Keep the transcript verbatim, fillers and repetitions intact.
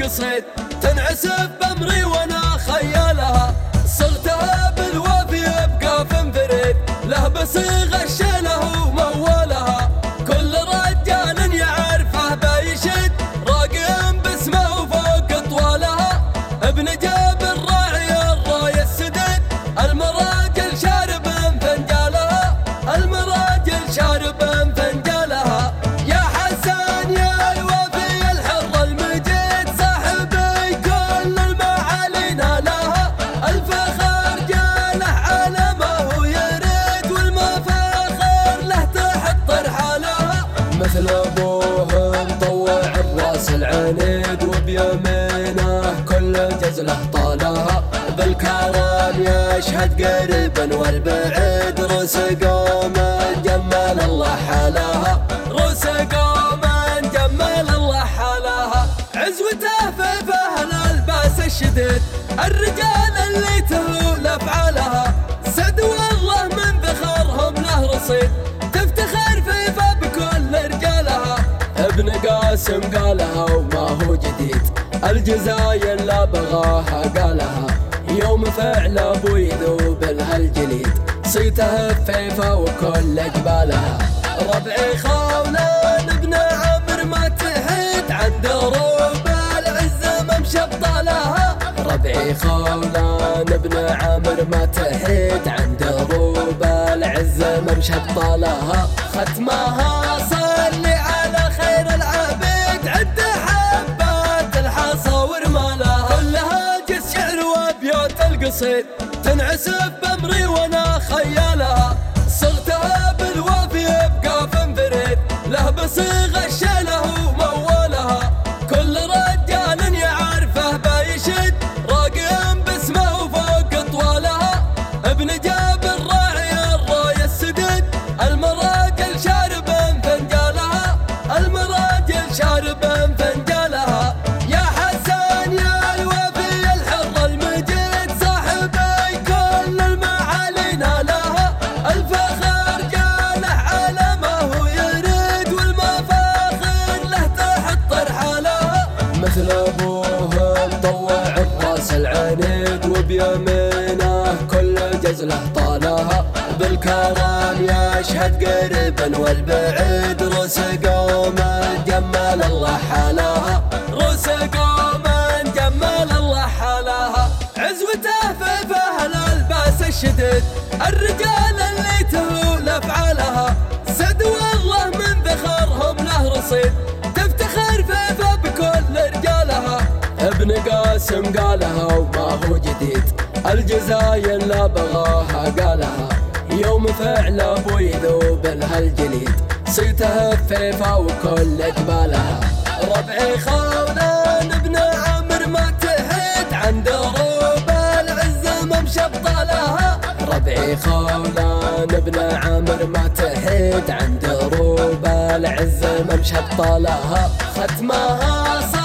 القصيد تنعسف بأمري وانا خيالها، صغتها بالوافي يبقى فنفريد له بصيغ الشيله ومولها، كل رجال يعرفه بيشد راقم باسمه وفوق طوالها، ابن جابر راعي الراية السدد المراجل شارب فنجالها، المراجل شارب فنجالها. يا حسن يا الوفي الحر المجيد صاحبي كل المعالي نالها، الفخر جاله على ما هو يريد والمفاخر له تحت رحالها، مثل ابوه مطوع الراس العنيد وبيمينه كل جزله طالها، بالكرم يشهد قريبا والبعيد روس قوم جمال الله حالها، روس قوم جمال الله حالها. عزوته في فهل الباس الشديد الرجال اللي تهول افعالها، سد والله من فخرهم له رصيد تفتخر فيفا بكل رجالها، ابن قاسم قالها وما هو جديد الجزايا لا بغاها قالها، يوم فعل ابوي ذوب لها الجليد صيته بفيفا وكل جبالها، ربعي خولان ابن عمر ما تحيد عن دروب العزة ممشى بطالها، ربعي خولان ابن عمر ما تحيد عن دروب العزة ممشى بطالها، ختمها صلي على خير العبيد عد حبات الحصى ورمالها، كلها جس شعر وابيات القصيد تنعسف بأمري وانا خيالها، صغتها بالوافي يبقى فنفريد له بصيغ الشيله ومولها، كل رجال يعرفه بيشد راقم باسمه وفوق طوالها، ابن جابر راعي الراية السدد المراجل شارب فنجالها، المراجل شارب فنجالها. يا حسن يا الوفي الحر المجيد صاحبي كل المعالي نالها، الفخر جاله على ما هو يريد والمفاخر له تحت رحالها، مثل ابوه مطوع الراس العنيد وبيمينه كل جزله طالها، بالكرم يشهد قريبا والبعيد روس قوم جمال الله حالها، روس قوم جمال الله حالها. عزوته في فهل الباس الشديد الرجال اللي تهول افعالها، سد والله من ذخرهم له رصيد تفتخر فيفا بكل رجالها، ابن قاسم قالها وما هو جديد الجزايا لا بغاها قالها، يوم فعل ابوي ذوب لها الجليد صيته بفيفا وكل جبالها، ربعي خولان ابن عمر ما تحيد عن دروب العزة ممشى بطالها، ربعي خولان ابن عمر ما تحيد عن دروب العزة ممشى بطالها، ختمها